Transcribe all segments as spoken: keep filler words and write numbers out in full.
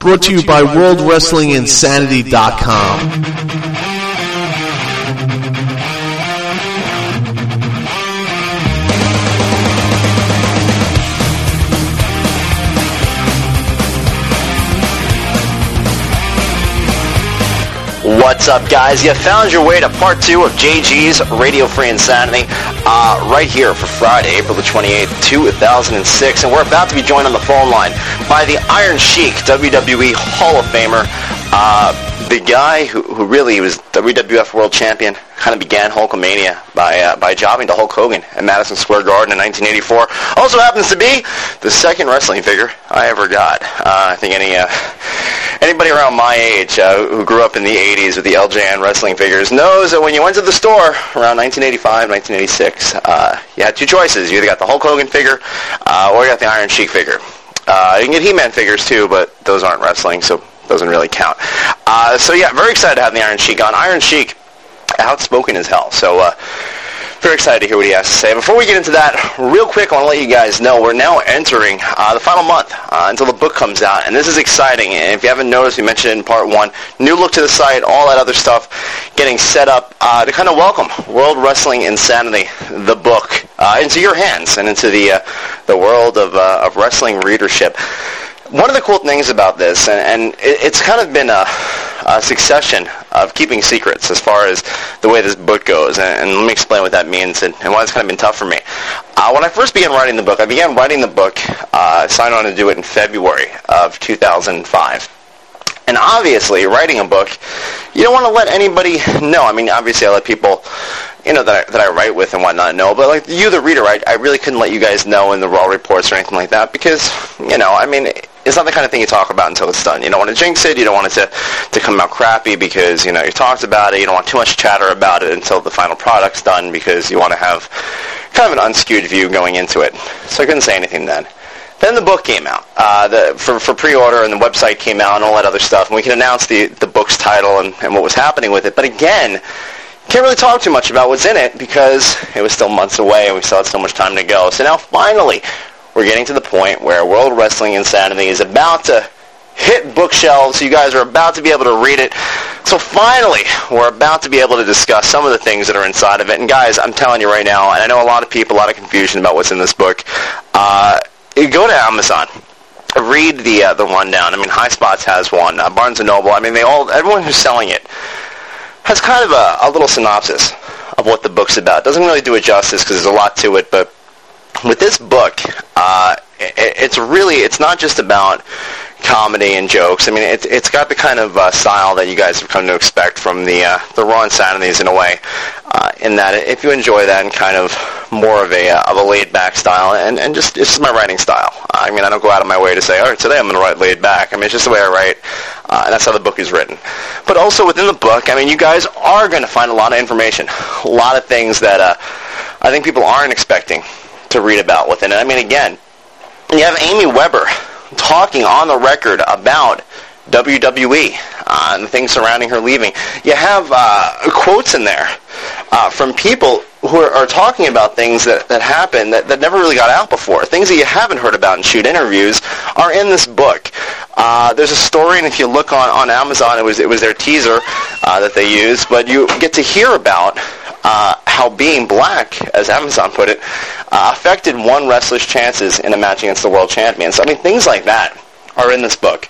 Brought to you by World Wrestling Insanity dot com. What's up, guys? You found your way to part two of J G's Radio Free Insanity uh, right here for Friday, April the twenty-eighth, two thousand six, and we're about to be joined on the phone line by the Iron Sheik, W W E Hall of Famer, uh, the guy who, who really was W W F World Champion, kind of began Hulkamania by uh, by jobbing to Hulk Hogan at Madison Square Garden in nineteen eighty-four. Also happens to be the second wrestling figure I ever got. Uh, I think any uh, anybody around my age uh, who grew up in the eighties with the L J N wrestling figures knows that when you went to the store around nineteen eighty-five, nineteen eighty-six, uh, you had two choices. You either got the Hulk Hogan figure uh, or you got the Iron Sheik figure. Uh, you can get He-Man figures too, but those aren't wrestling, so doesn't really count. Uh, so yeah, very excited to have the Iron Sheik on. Iron Sheik, outspoken as hell. So uh, very excited to hear what he has to say. Before we get into that, real quick, I want to let you guys know we're now entering uh, the final month uh, until the book comes out, and this is exciting. And if you haven't noticed, we mentioned it in part one, new look to the site, all that other stuff, getting set up uh, to kind of welcome World Wrestling Insanity, the book, uh, into your hands and into the uh, the world of uh, of wrestling readership. One of the cool things about this, and, and it, it's kind of been a, a succession of keeping secrets as far as the way this book goes, and, and let me explain what that means and, and why it's kind of been tough for me. Uh, when I first began writing the book, I began writing the book, uh, signed on to do it in February of two thousand five. And obviously, writing a book, you don't want to let anybody know. I mean, obviously, I let people, you know, that I, that I write with and whatnot know. But like you, the reader, I, I really couldn't let you guys know in the raw reports or anything like that because, you know, I mean, it's not the kind of thing you talk about until it's done. You don't want to jinx it. You don't want it to, to come out crappy because, you know, you talked about it. You don't want too much chatter about it until the final product's done because you want to have kind of an unskewed view going into it. So I couldn't say anything then. Then the book came out uh, the, for, for pre-order, and the website came out and all that other stuff. And we can announce the, the book's title and, and what was happening with it. But again, can't really talk too much about what's in it because it was still months away and we still had so much time to go. So now finally, we're getting to the point where World Wrestling Insanity is about to hit bookshelves. You guys are about to be able to read it. So finally, we're about to be able to discuss some of the things that are inside of it. And guys, I'm telling you right now, and I know a lot of people, a lot of confusion about what's in this book. Uh, go to Amazon. Read the uh, the rundown. I mean, High Spots has one. Uh, Barnes and Noble. I mean, they all everyone who's selling it has kind of a, a little synopsis of what the book's about. It doesn't really do it justice because there's a lot to it, but with this book, uh, it, it's really, it's not just about comedy and jokes. I mean, it, it's got the kind of uh, style that you guys have come to expect from the uh, the Raw Insanities in a way, uh, in that if you enjoy that and kind of more of a uh, of a laid-back style, and, and just, it's just my writing style. I mean, I don't go out of my way to say, all right, today I'm going to write laid back. I mean, it's just the way I write, uh, and that's how the book is written. But also within the book, I mean, you guys are going to find a lot of information, a lot of things that uh, I think people aren't expecting to read about within it. I mean, again, you have Amy Weber talking on the record about W W E uh, and the things surrounding her leaving. You have uh, quotes in there uh, from people who are, are talking about things that, that happened that, that never really got out before. Things that you haven't heard about in shoot interviews are in this book. Uh, there's a story, and if you look on, on Amazon, it was it was their teaser uh, that they used, but you get to hear about uh, how being black, as Amazon put it, uh, affected one wrestler's chances in a match against the world champion. So, I mean, things like that are in this book.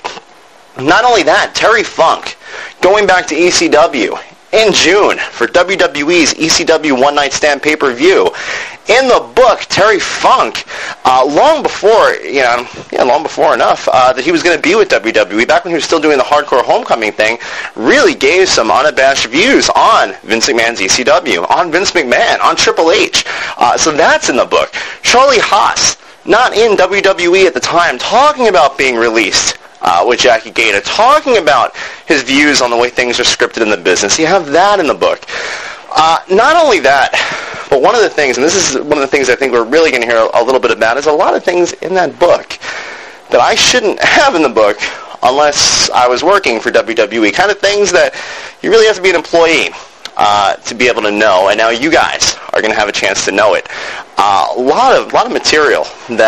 Not only that, Terry Funk, going back to E C W in June for W W E's E C W One Night Stand pay-per-view. In the book, Terry Funk, uh, long before, you know, yeah, long before enough, uh, that he was going to be with W W E, back when he was still doing the Hardcore Homecoming thing, really gave some unabashed views on Vince McMahon's E C W, on Vince McMahon, on Triple H. Uh, so that's in the book. Charlie Haas, not in W W E at the time, talking about being released Uh, with Jackie Gator, talking about his views on the way things are scripted in the business. You have that in the book. Uh, not only that, but one of the things, and this is one of the things I think we're really going to hear a little bit about, is a lot of things in that book that I shouldn't have in the book unless I was working for W W E. Kind of things that you really have to be an employee uh, to be able to know, and now you guys are going to have a chance to know it. Uh, a lot of, lot of material that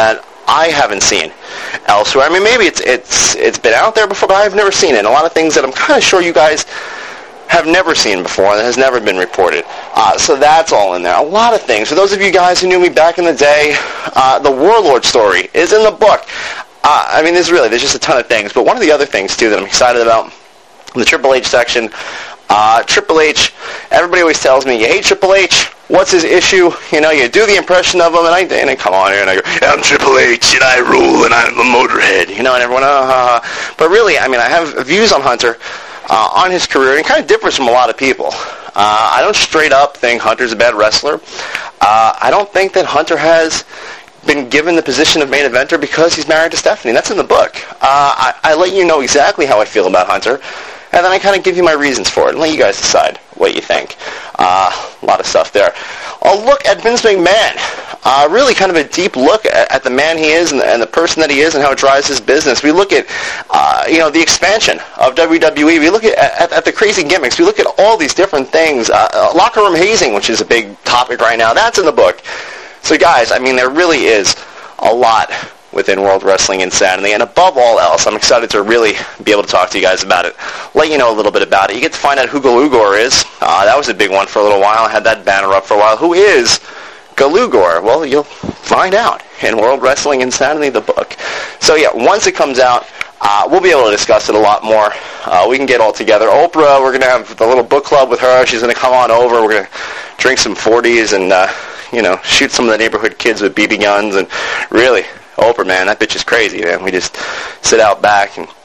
I haven't seen elsewhere. I mean, maybe it's it's it's been out there before, but I've never seen it. And a lot of things that I'm kind of sure you guys have never seen before that has never been reported. Uh, so that's all in there. A lot of things. For those of you guys who knew me back in the day, uh, the Warlord story is in the book. Uh, I mean, there's really, there's just a ton of things. But one of the other things, too, that I'm excited about, in the Triple H section, uh, Triple H, everybody always tells me, you hate Triple H, what's his issue? You know, you do the impression of him, and I, and I come on here, and I go, I'm Triple H, and I rule, and I'm a Motorhead. You know, and everyone, uh, uh, but really, I mean, I have views on Hunter, Uh, on his career, and it kind of differs from a lot of people. Uh, I don't straight up think Hunter's a bad wrestler. Uh, I don't think that Hunter has been given the position of main eventer because he's married to Stephanie. That's in the book. Uh, I, I let you know exactly how I feel about Hunter, and then I kind of give you my reasons for it, and let you guys decide what you think. Uh, a lot of stuff there. A look at Vince McMahon. Uh, really kind of a deep look at, at the man he is and the, and the person that he is and how it drives his business. We look at, uh, you know, the expansion of W W E. We look at, at, at the crazy gimmicks. We look at all these different things. Uh, locker room hazing, which is a big topic right now. That's in the book. So, guys, I mean, there really is a lot within World Wrestling Insanity. And above all else, I'm excited to really be able to talk to you guys about it. Let you know a little bit about it. You get to find out who Galugor is. Uh, that was a big one for a little while. I had that banner up for a while. Who is Galugor? Well, you'll find out in World Wrestling Insanity, the book. So, yeah, once it comes out, uh, we'll be able to discuss it a lot more. Uh, we can get all together. Oprah, we're going to have the little book club with her. She's going to come on over. We're going to drink some forties and, uh, you know, shoot some of the neighborhood kids with B B guns. And really, Oprah, man, that bitch is crazy, man. We just sit out back and,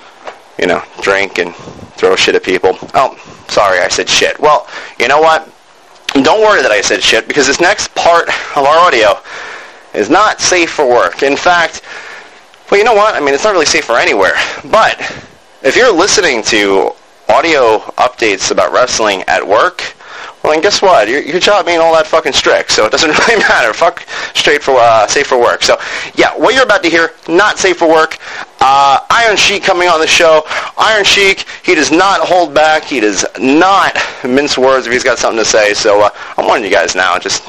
you know, drink and throw shit at people. Oh, sorry, I said shit. Well, you know what? Don't worry that I said shit, because this next part of our audio is not safe for work. In fact, well, you know what? I mean, it's not really safe for anywhere. But if you're listening to audio updates about wrestling at work, well, then guess what? Your, your job ain't all that fucking strict, so it doesn't really matter. Fuck straight for uh, safe for work. So, yeah, what you're about to hear, not safe for work. Uh, Iron Sheik coming on the show. Iron Sheik, he does not hold back. He does not mince words if he's got something to say. So uh, I'm warning you guys now. Just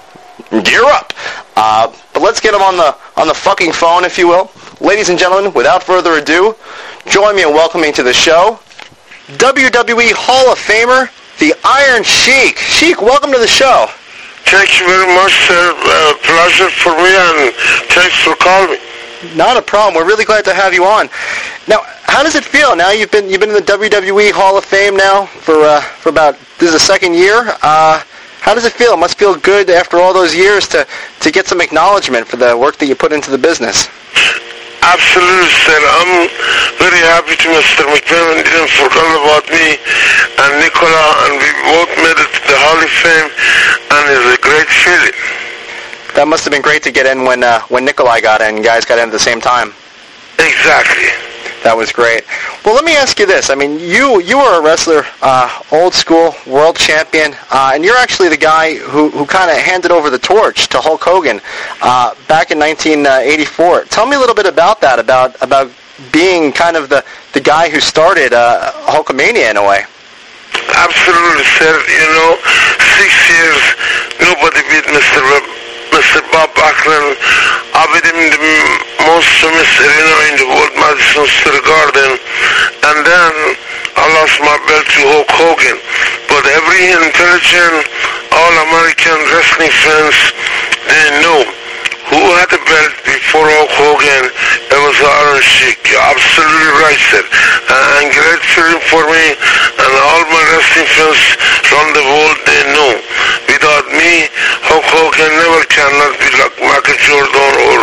gear up. Uh, but let's get him on the on the fucking phone, if you will. Ladies and gentlemen, without further ado, join me in welcoming to the show W W E Hall of Famer, the Iron Sheik. Sheik, welcome to the show. Thank you very much, sir. Uh, pleasure for me, and thanks for calling me. Not a problem. We're really glad to have you on. Now, how does it feel? Now you've been you've been in the W W E Hall of Fame now for uh, for about this is the second year. Uh, how does it feel? It must feel good after all those years to to get some acknowledgement for the work that you put into the business. Absolutely, sir. I'm very happy to Mister McMahon didn't forget about me and Nicola, and we both made it to the Hall of Fame, and it's a great feeling. That must have been great to get in when uh, when Nikolai got in. You guys got in at the same time. Exactly. That was great. Well, let me ask you this. I mean, you you were a wrestler, uh, old school, world champion, uh, and you're actually the guy who, who kind of handed over the torch to Hulk Hogan uh, back in nineteen eighty-four. Tell me a little bit about that, about about being kind of the, the guy who started uh, Hulkamania in a way. Absolutely, sir. You know, six years, nobody beat Mister Webb. Mister Bob Backlund. I beat him in the most famous arena in the world, Madison Square Garden, and then I lost my belt to Hulk Hogan. But every intelligent, all-American wrestling fans, they know who had the belt before Hulk Hogan. It was Iron Sheik. You're absolutely right, sir. And great feeling for me, and all my wrestling fans around the world, they know. Without me, Hulk Hogan never cannot be like Michael Jordan or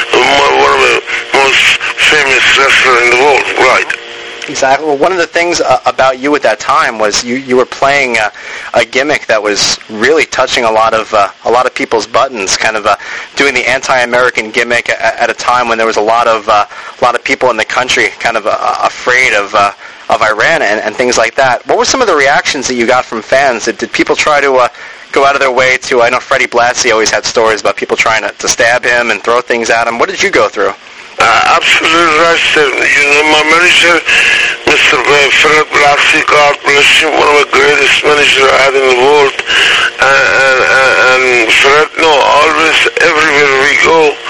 one of the most famous wrestlers in the world, right? Exactly. Well, one of the things uh, about you at that time was you, you were playing uh, a gimmick that was really touching a lot of uh, a lot of people's buttons, kind of uh, doing the anti-American gimmick at, at a time when there was a lot of uh, a lot of people in the country kind of uh, afraid of uh, of Iran and, and things like that. What were some of the reactions that you got from fans? Did, did people try to uh, go out of their way to? I know Freddie Blassie always had stories about people trying to, to stab him and throw things at him. What did you go through? Uh, absolutely right, sir. You know, my manager, Mister Fred Blassie, God bless him, one of the greatest managers I had in the world. And, and, and Fred, no, always, everywhere we go, we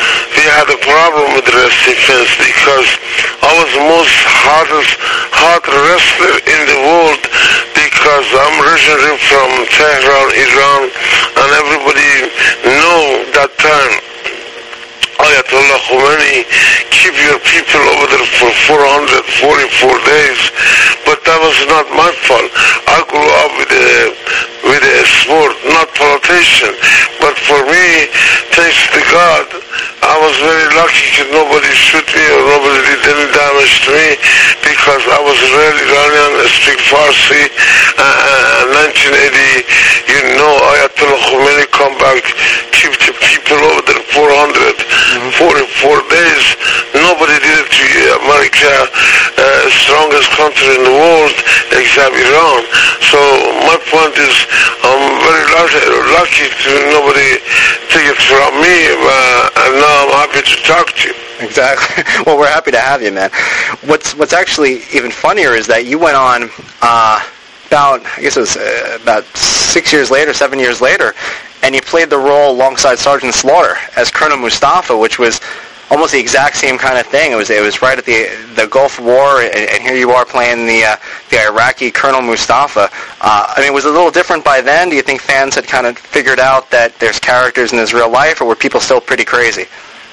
we had a problem with wrestling fans because I was the most hottest, hot wrestler in the world because I'm originally from Tehran, Iran, and everybody know that time Ayatollah Khomeini keep your people over there for four hundred forty-four days, but that was not my fault. I grew up with a with a sport, not politician, but for me, thanks to God, I was very lucky that nobody shoot me or nobody did any damage to me because I was really Iranian, I speak Farsi. Uh, nineteen eighty, you know, Ayatollah Khomeini come back, keep the people over there four hundred forty-four days. Nobody did it to America, uh, strongest country in the world, except Iran. So my point is, I'm very lucky, lucky to nobody take it from me, uh, and now I'm happy to talk to you. Exactly. Well, we're happy to have you, man. What's what's actually even funnier is that you went on uh, about, I guess it was uh, about six years later, seven years later, and you played the role alongside Sergeant Slaughter as Colonel Mustafa, which was almost the exact same kind of thing. It was it was right at the the Gulf War, and, and here you are playing the uh, the Iraqi Colonel Mustafa. Uh, I mean, was it a little different by then? Do you think fans had kind of figured out that there's characters in this real life, or were people still pretty crazy?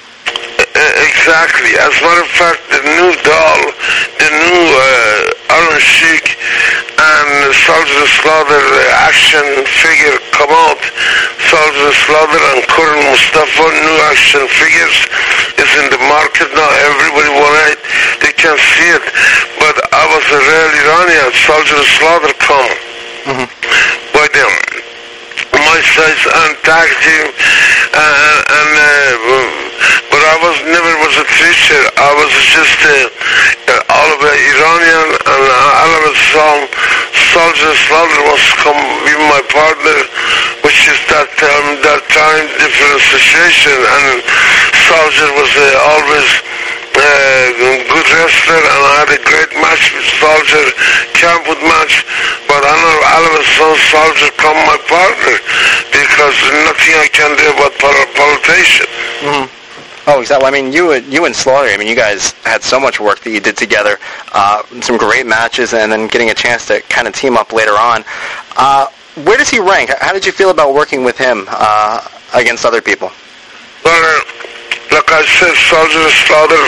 Exactly. As a matter of fact, the new doll, the new uh, Iron Sheik and Soldier Slaughter uh, action figure come out. Soldier Slaughter and Colonel Mustafa new action figures is in the market now. Everybody want it. They can see it. But I was a real Iranian. Soldier Slaughter come mm-hmm. by them. My size and tag team, uh, and uh, but I was never was a teacher. I was just uh, all of a Iranian, and all of a song. Soldier Slaughter was come be my partner, which is that um, that time different situation, and Soldier was uh, always. Uh, good wrestler, and I had a great match with Soldier, Campbell match, but I know all of a sudden Soldier come my partner because nothing I can do about politician. Mm-hmm. Oh, exactly. I mean, you you and Slaughter, I mean, you guys had so much work that you did together, uh, some great matches, and then getting a chance to kind of team up later on. Uh, where does he rank? How did you feel about working with him uh, against other people? Well, uh, like I said, Soldier Slaughter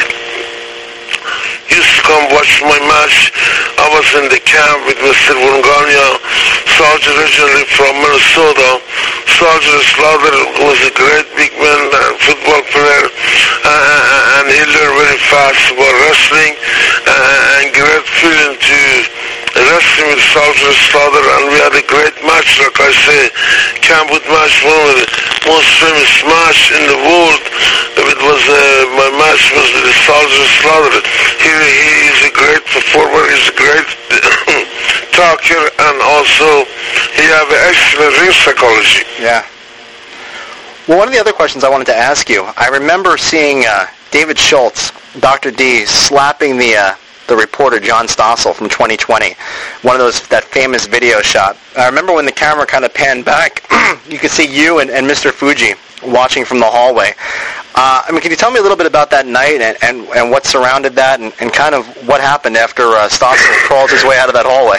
used to come watch my match. I was in the camp with Mister Wungania, Soldier originally from Minnesota. Soldier Slaughter was a great big man and football player, uh, and he learned very fast about wrestling, uh, and great feeling to wrestling with Soldier Slaughter, and we had a great match, like I say, Campbell match, one of the most famous match in the world. It was uh, my match was with the Soldier Slaughter. He he is a great performer. He's a great talker, and also he have an excellent ring psychology. Yeah. Well, one of the other questions I wanted to ask you, I remember seeing uh, David Schultz, Doctor D, slapping the uh, the reporter John Stossel from twenty twenty, one of those that famous video shot. I remember when the camera kind of panned back, you could see you and, and Mister Fuji watching from the hallway. Uh, I mean, can you tell me a little bit about that night and, and, and what surrounded that, and, and kind of what happened after uh, Stossel crawled his way out of that hallway?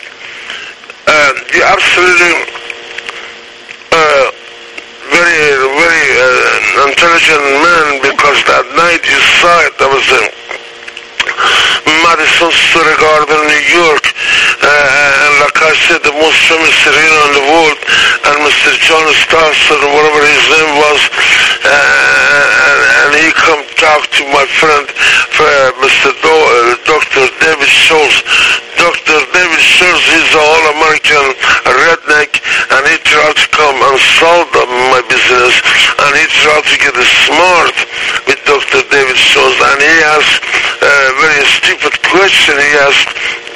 Uh, you're absolutely uh, very, very uh, intelligent man, because that night you saw it. That was a Madison Square Garden, New York, uh, and like I said, the most famous arena in the world, and Mister John Stossel, whatever his name was, uh, and, and he come talk to my friend, uh, Mister Do- uh, Doctor David Schultz. Doctor David Schultz, he's an all-American redneck, and he tried to come and solve my business, and he tried to get smart with Doctor David Schultz, and he asked a very stupid question. He asked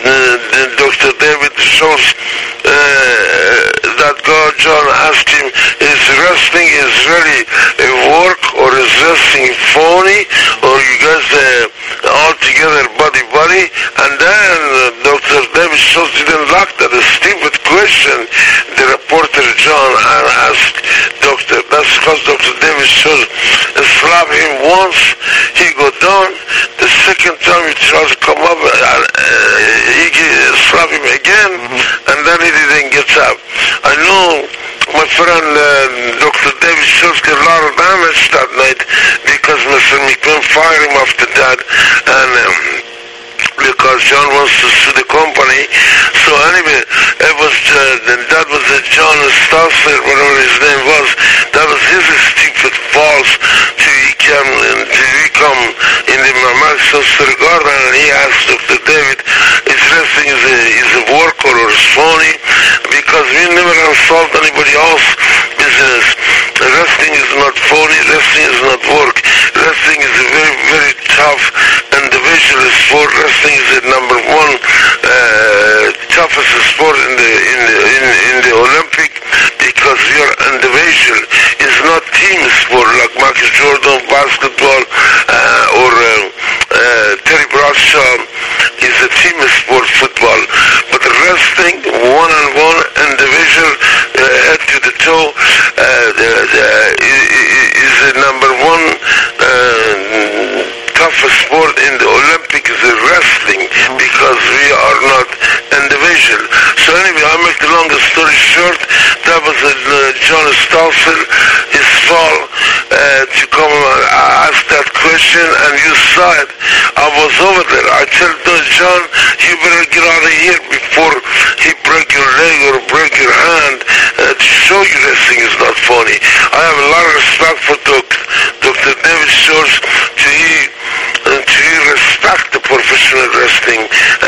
uh, Doctor David Schultz, uh, that God, John asked him, is wrestling is really a work, or is wrestling phony, or you guys uh, all together buddy-buddy? And then uh, Doctor David Schultz didn't like that, a stupid question the reporter John asked Doctor. That's because Doctor David Schultz slapped him once, he go down. The second time he tried to come up, and uh, he slapped him again, mm-hmm. and then he didn't get up. I know my friend uh, Doctor David Schultz got a lot of damage that night because Mister McMahon fired him after that, and um, because John wants to sue the company. So anyway, it was uh, that was uh, John Stossler, whatever his name was. That was his stupid false to come to become in the Madison Square Garden, and he asked Doctor David, "Is wrestling is a is a work or is phony?" Because we never insult anybody else business. Wrestling is not phony. Wrestling is not work. Wrestling is a very very tough individual sport. Wrestling is the number one uh, toughest sport in the in the, in, in the Olympic, because we are individual. It's not team sport like Michael Jordan basketball uh, or uh, uh, Terry Bradshaw is a team sport football. But wrestling, one on one, individual, uh, head to the toe, uh, the, the, is the number one uh, toughest sport in the Olympic is the wrestling, because we are not individual. So anyway, I'll make the longest story short. That was uh, John Stossel, his fall uh, to come and ask that question, and you saw it. I was over there. I told John, you better get out of here before he break your leg or break your hand uh, to show you wrestling is not funny. I have a lot of respect for Doctor David Schultz to he uh, to he respect the professional wrestling,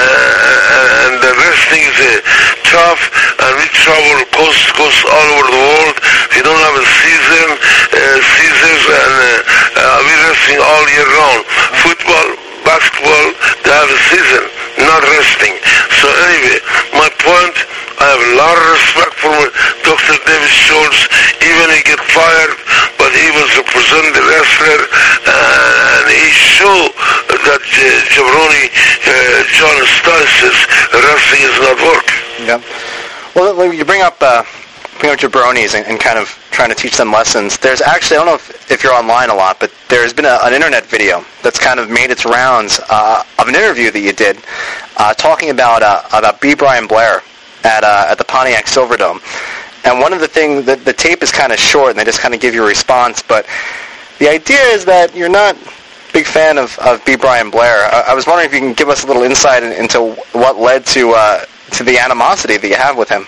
uh, and the wrestling is uh, tough, and we travel coast to coast all over the world. We don't have a season, uh, seasons, and uh, uh, we're wrestling all year round. Football, basketball, they have a season, not wrestling. So anyway, my point, I have a lot of respect for Doctor David Schultz. Even he get fired, but he was representing the wrestler, and he showed that uh, Jabroni, uh, John Stossel, wrestling is not work. Yeah. Well, you bring up uh, bring up jabronis and, and kind of trying to teach them lessons. There's actually, I don't know if, if you're online a lot, but there's been a, an internet video that's kind of made its rounds uh, of an interview that you did uh, talking about uh, about B. Brian Blair at uh, at the Pontiac Silverdome. And one of the things, the, the tape is kind of short, and they just kind of give you a response, but the idea is that you're not a big fan of, of B. Brian Blair. I, I was wondering if you can give us a little insight in, into what led to uh, to the animosity that you have with him.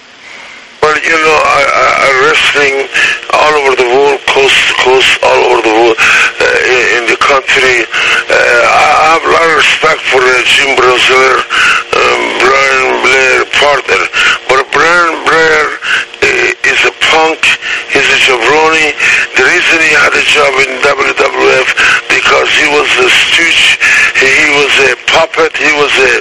Well, you know, I, I, I wrestling all over the world, coast to coast, all over the world, uh, in, in the country. Uh, I, I have a lot of respect for uh, Jim Brunzler, um, Brian Blair partner. But Brian Blair uh, is a punk, he's a jabroni. The reason he had a job in W W F, because he was a stooge, he, he was a puppet, he was a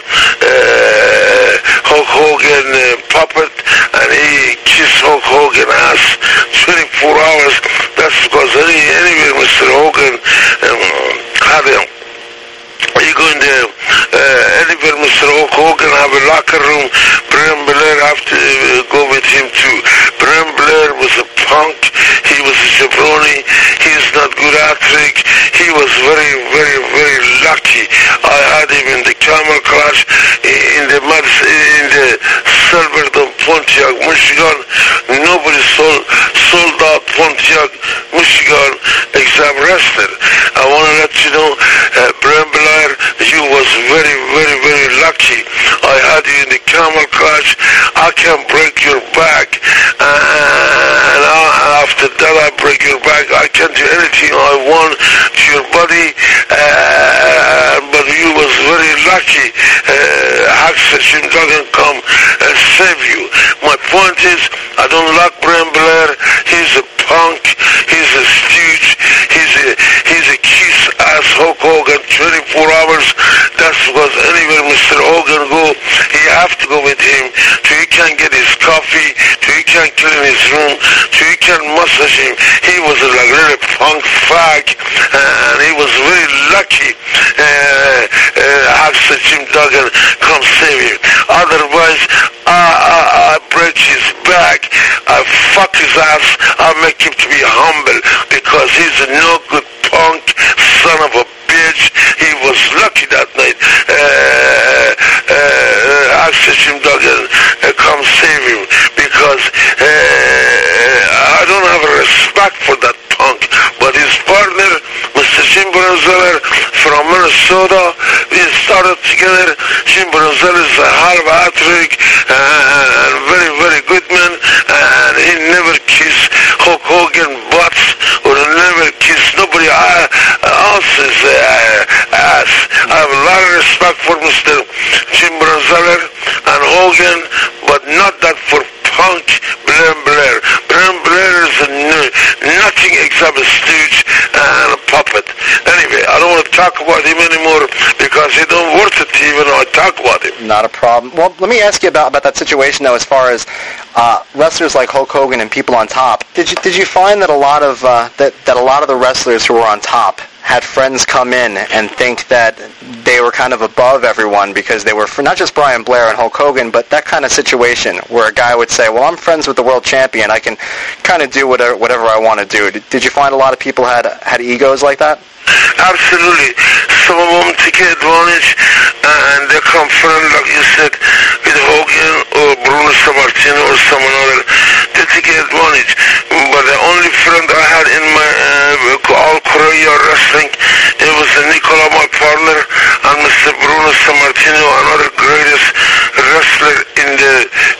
uh, Hulk Hogan uh, puppet, and he kissed Hulk Hogan ass twenty-four hours. That's because any, anywhere Mister Hogan um, had a, you go in there, uh, anywhere Mister Hulk Hogan have a locker room, Brian Blair have to uh, go with him too. Brian Blair was a punk, he was a jabroni, he's not good athletic, he was very, very, very lucky. I had him in the Camel Clash, in the in the Silverdome, Pontiac, Michigan. Nobody sold, sold out Pontiac, Michigan, except wrestler. I want to let you know, uh, Brian Blair, you was very, very, very lucky. I had you in the Camel Clash. I can break your back, and I, after that I break your back. I can do anything I want to your body, uh, but you was very lucky. Uh, Hacksaw Jim Duggan come and save you. My point is, I don't like Brian Blair. He's a punk. He's a stooge. He's a he's a kiss ass Hulk Hogan. twenty-four hours. That's because anywhere Mister Hogan go, have to go with him till he can get his coffee, till he can clean his room, till he can massage him. He was a like, really punk fag, and he was very lucky. Uh, uh, Axel Jim Duggan come save him. Otherwise, I, I, I break his back, I fuck his ass, I make him to be humble, because he's a no good punk son of a bitch. He was lucky that night. Uh, uh, Axel Jim Duggan uh, come save him, because uh, I don't have a respect for that punk. But his partner, Mister Jim Brunzeller from Minnesota, we started together. Jim Brunzeller is a half hat-trick uh, and very, very good man, and he never kissed Hulk Hogan butts, or never kissed nobody else's uh, ass. I have a lot of respect for Mister Jim Brunzeller and Hogan, but not that for punk Blair Blair. Blair Blair is a n- nothing except a stooge and a puppet. Anyway, I don't want to talk about him anymore, because he don't worth it even though I talk about him. Not a problem. Well, let me ask you about, about that situation, though, as far as uh, wrestlers like Hulk Hogan and people on top. Did you did you find that a lot of uh, that that a lot of the wrestlers who were on top had friends come in and think that they were kind of above everyone because they were for not just Brian Blair and Hulk Hogan, but that kind of situation where a guy would say, well, I'm friends with the world champion, I can kind of do whatever, whatever I want to do. Did, did you find a lot of people had had egos like that? Absolutely. Some of them take advantage, and they come friend, like you said, with Hogan or Bruno Sammartino or someone other. They take advantage. But the only friend I had in my uh, all career wrestling, it was Nicola, my partner, and Mister Bruno Sammartino, another greatest wrestler in the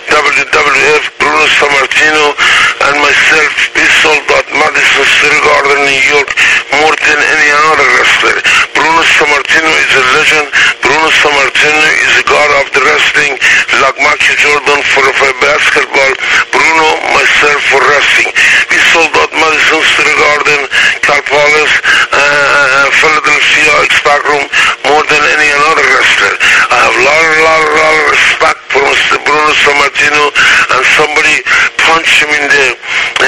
W W F. Bruno Sammartino and myself, we sold out Madison Square Garden, New York, more than any another wrestler. Bruno Sammartino is a legend. Bruno Sammartino is a god of the wrestling, like Michael Jordan for, for basketball. Bruno, myself for wrestling. We sold out Madison Square Garden, Cal Palace, uh, Philadelphia, X-Pac Room, more than any another wrestler. I have a lot, lot, lot of respect for Mister Bruno Sammartino, and somebody punched him in the uh,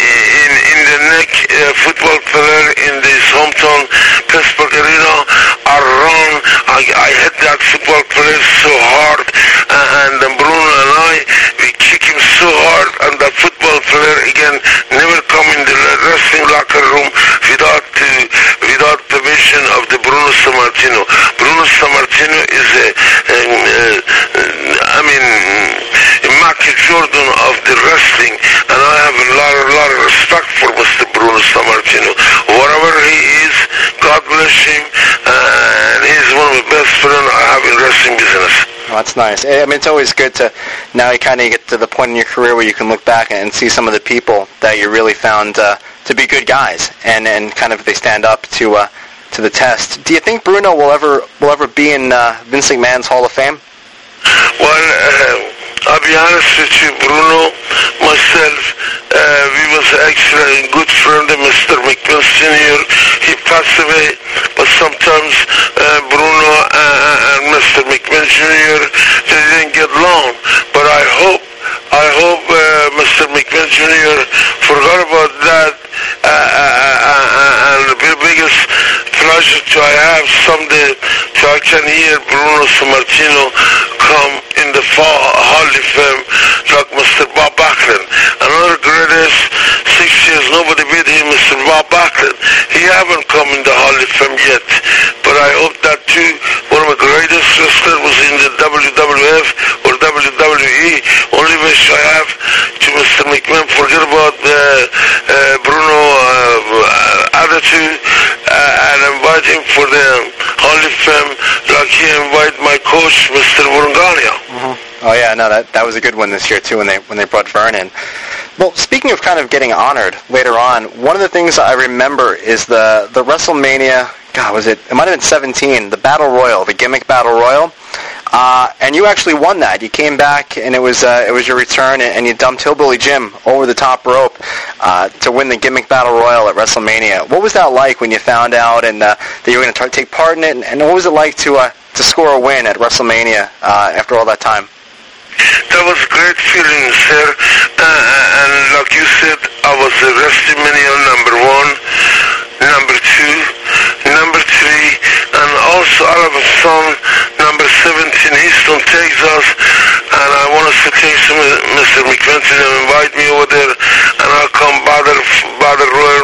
in in the neck. Uh, football player in his hometown, Pittsburgh Arena. I run. I, I hit that football player so hard, uh, and then Bruno and I, we kick him so hard, and that football player again never come in the wrestling locker room without the, without permission of the Bruno Sammartino. Bruno Sammartino is a, a, a, a I mean, Michael Jordan of the wrestling, and I have a lot, a lot of respect for Mister Bruno Sammartino. Whatever he is, God bless him, and he's one of the best friends I have in wrestling business. Oh, that's nice. I mean, it's always good to, now you kind of get to the point in your career where you can look back and see some of the people that you really found uh, to be good guys, and, and kind of they stand up to uh, to the test. Do you think Bruno will ever will ever be in uh, Vince McMahon's Hall of Fame? Well, uh, I'll be honest with you, Bruno, myself, uh, we was actually a good friend of Mister McMahon Senior He passed away, but sometimes uh, Bruno uh, and Mister McMahon Junior, they didn't get along. But I hope, I hope uh, Mister McMahon Junior forgot about that, uh, uh, and the biggest pleasure to I have someday to I can hear Bruno Sammartino come in the Hall of Fame like Mister Bob Backlund. Another greatest, six years nobody beat him, Mister Bob Backlund. He haven't come in the Hall of Fame yet, but I hope that too. One of the greatest wrestlers was in the W W F or W W E. Only wish I have to Mister McMahon forget about uh, uh, Bruno uh, attitude uh, and invite him for the Hall of Fame like he invited my coach, Mister Burungania. Mm-hmm. Oh yeah, no, that that was a good one this year too when they when they brought Vern in. Well, speaking of kind of getting honored later on, one of the things I remember is the the WrestleMania. God, was it? It might have been seventeen. The Battle Royal, the gimmick Battle Royal, uh, and you actually won that. You came back, and it was uh, it was your return, and you dumped Hillbilly Jim over the top rope uh, to win the gimmick Battle Royal at WrestleMania. What was that like when you found out and uh, that you were going to take part in it? And, and what was it like to uh, to score a win at WrestleMania uh, after all that time? That was a great feeling, sir. Uh, and like you said, I was a WrestleMania number one, number two, number three, and also all of a sudden, number seventeen, Houston, Texas. And I want to thank Mister McMahon to invite me over there, and I'll come bother, bother Royal.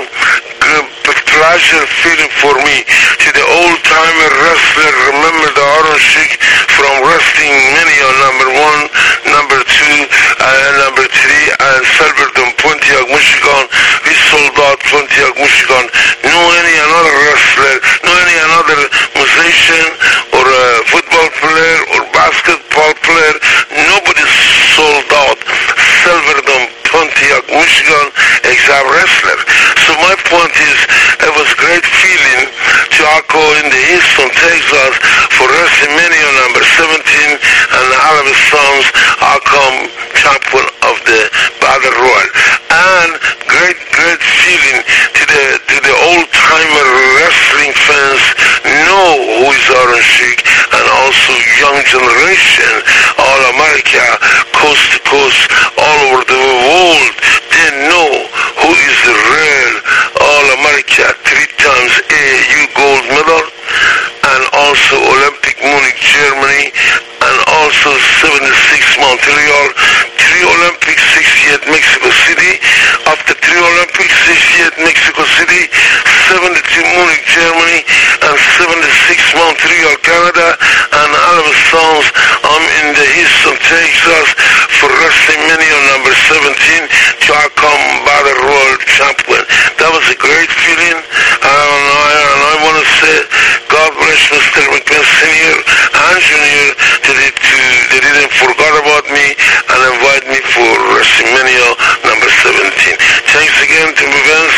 Pleasure feeling for me to the old-timer wrestler. Remember the Iron Sheik from Wrestling Mania number one, number two, and number three, and Silverton, Pontiac, Michigan. We sold out Pontiac, Michigan. No any another wrestler, no any another musician or a football player or basketball player. Nobody sold out Silverton, Pontiac, Michigan, except wrestler. So my point is, it was great feeling to go in the Houston, Texas for WrestleMania number seventeen, and all of his sons are come champion of the Battle Royal. And great, great feeling to the to the old-timer wrestling fans know who is Iron Sheik, and also young generation, all America, coast to coast, all over the world, they know who is the real All America, three times A U gold medal, and also Olympic Munich, Germany, and also seventy-six Montreal, three Olympics, sixty-eight Mexico City. After three Olympics, sixty-eight Mexico City, seventy-two Munich, Germany, and seventy-six Montreal, Canada, and all of the songs I'm in the Houston, Texas for WrestleMania number seventeen to come Battle Royal champion. That was a great feeling, and I, and I want to say God bless Mister McMahon Senior and Junior that they, to, they didn't forget about me and invite me for WrestleMania number seventeen. Thanks again to Vince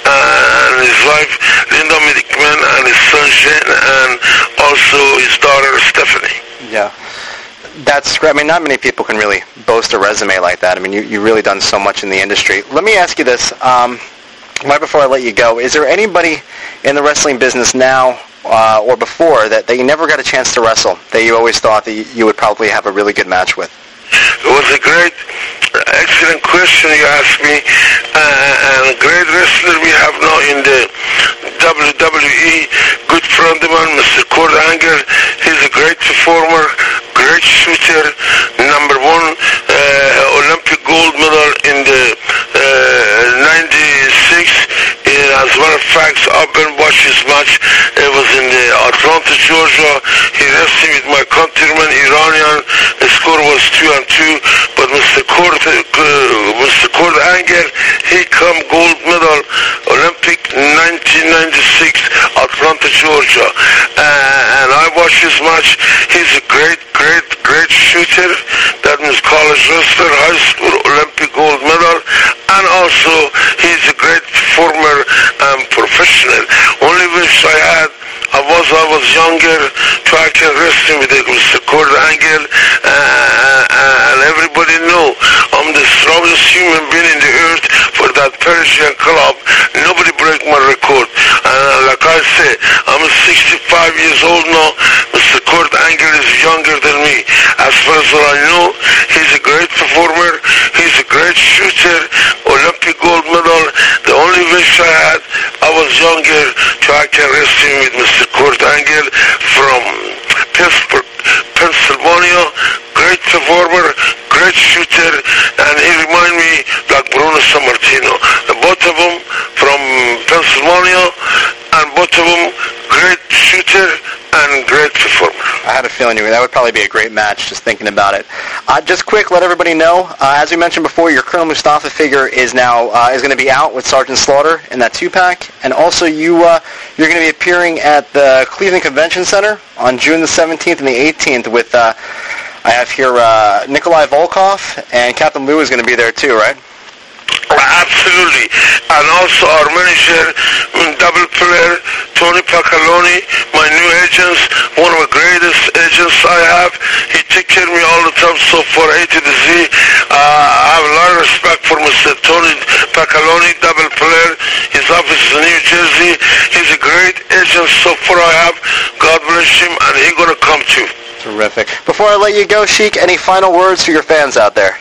and his wife Linda McMahon and his son Shane and also his daughter Stephanie. Yeah. That's great. I mean, not many people can really boast a resume like that. I mean, you, you've really done so much in the industry. Let me ask you this, um, right before I let you go. Is there anybody in the wrestling business now uh, or before that, that you never got a chance to wrestle, that you always thought that you, you would probably have a really good match with? It was a great, excellent question you asked me, uh, and a great wrestler we have now in the W W E, good friend of mine, Mister Kurt Angle. He's a great performer, great shooter, number one uh, Olympic gold medal in the uh, ninety-six. As a matter of fact, I've been watching his match. It was in the Atlanta, Georgia. He wrestled with my countryman, Iranian. The score was two and two. But Mister Kurt, uh, Mister Kurt Angle, he come gold medal Olympic nineteen ninety-six, Atlanta, Georgia. Uh, and I watched his match. He's a great, great, great shooter. That means college wrestler, high school Olympic gold medal, and also he's a great performer and professional. Only wish I had, I was I was younger, so I can wrestle with Mister Kurt Angle, uh, and everybody know I'm the strongest human being in the earth for that Persian club. Nobody break my record. And like I say, I'm sixty-five years old now. Mister Kurt Angle is younger than me. As far as I know, he's a great performer. He's a great shooter. Olympic gold medal. The only wish I had, I was younger, so I can wrestle with Mister Kurt Angle from Pittsburgh, Pennsylvania. Great performer, great shooter, and he remind me like Bruno Sammartino. The both of them from Pennsylvania, and both of them great shooter and great performer. I had a feeling that would probably be a great match, just thinking about it. Uh, just quick, let everybody know, uh, as we mentioned before, your Colonel Mustafa figure is now uh, is going to be out with Sergeant Slaughter in that two-pack, and also you, uh, you're going to be appearing at the Cleveland Convention Center on June the seventeenth and the eighteenth with, uh, I have here, uh, Nikolai Volkov, and Captain Lou is going to be there too, right? Oh Absolutely. And also our manager, double player, Tony Pacaloni, my new agent, one of the greatest agents I have. He take care of me all the time so far, A to the Z. Uh, I have a lot of respect for Mister Tony Pacaloni, double player. His office is in New Jersey. He's a great agent so far I have. God bless him, and he's going to come too. Terrific. Before I let you go, Sheik, any final words for your fans out there?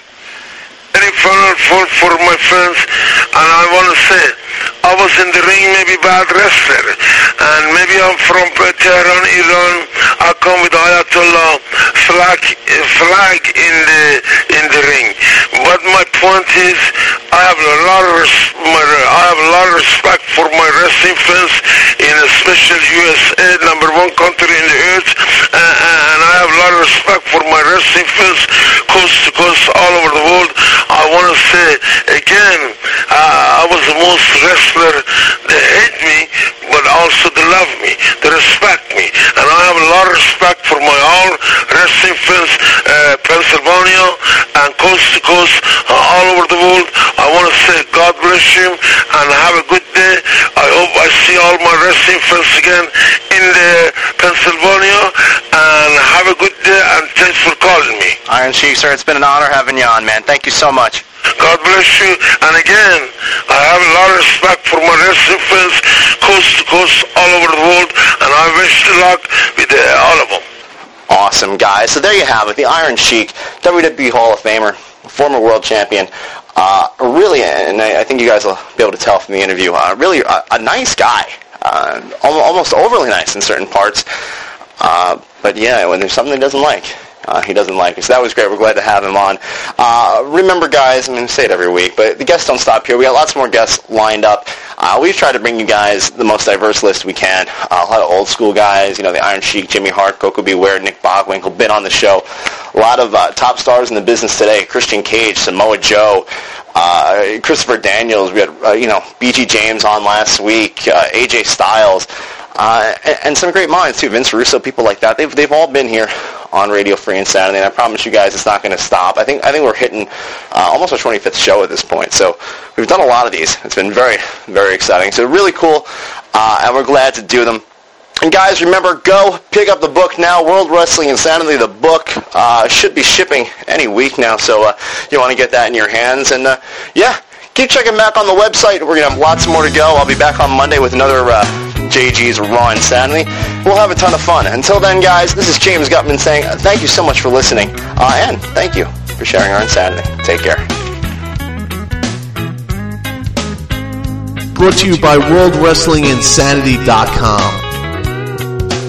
Any final for, for my friends, and I want to say, I was in the ring maybe bad wrestler, and maybe I'm from Tehran, Iran. I come with Ayatollah flag, flag in the in the ring. But my point is, I have a lot of res- my, I have a lot of respect for my wrestling fans, in especially U S A, number one country in the earth, uh, and I have a lot of respect for my wrestling fans, coast to coast, all over the world. I want to say again, uh, I was the most wrestler. They hate me, but also they love me, they respect me, and I have a lot of respect for my all wrestling fans, uh, Pennsylvania and coast to coast, uh, all over the world. I want to say God bless you and have a good day. I hope I see all my wrestling fans again in the Pennsylvania, and have a good day, and thanks for calling me. Iron Sheik, sir, it's been an honor having you on, man. Thank you so much. God bless you. And again, I have a lot of respect for my wrestling fans, coast to coast, all over the world, and I wish you luck with uh, all of them. Awesome, guys. So there you have it, the Iron Sheik, W W E Hall of Famer, former world champion. Uh, really, and I, I think you guys will be able to tell from the interview, uh, really a, a nice guy. Uh, almost overly nice in certain parts. Uh, but yeah, when there's something he doesn't like, Uh, he doesn't like it. So that was great. We're glad to have him on. Uh, remember, guys, I mean, I say it every week, but the guests don't stop here. We got lots more guests lined up. Uh, we've tried to bring you guys the most diverse list we can. Uh, a lot of old school guys, you know, the Iron Sheik, Jimmy Hart, Coco Beware, Nick Bockwinkel, been on the show. A lot of uh, top stars in the business today. Christian Cage, Samoa Joe, uh, Christopher Daniels. We had, uh, you know, B G James on last week, uh, A J Styles. Uh, and, and some great minds, too. Vince Russo, people like that. They've they've all been here on Radio Free Insanity, and I promise you guys it's not going to stop. I think I think we're hitting uh, almost our twenty-fifth show at this point. So we've done a lot of these. It's been very, very exciting. So really cool, uh, and we're glad to do them. And guys, remember, go pick up the book now, World Wrestling Insanity. The book uh, should be shipping any week now, so uh, you want to get that in your hands. And, uh, yeah, keep checking back on the website. We're going to have lots more to go. I'll be back on Monday with another uh, J G's Raw Insanity. We'll have a ton of fun. Until then, guys, this is James Gutman saying thank you so much for listening, uh, and thank you for sharing our insanity. Take care. Brought to you by World Wrestling Insanity dot com.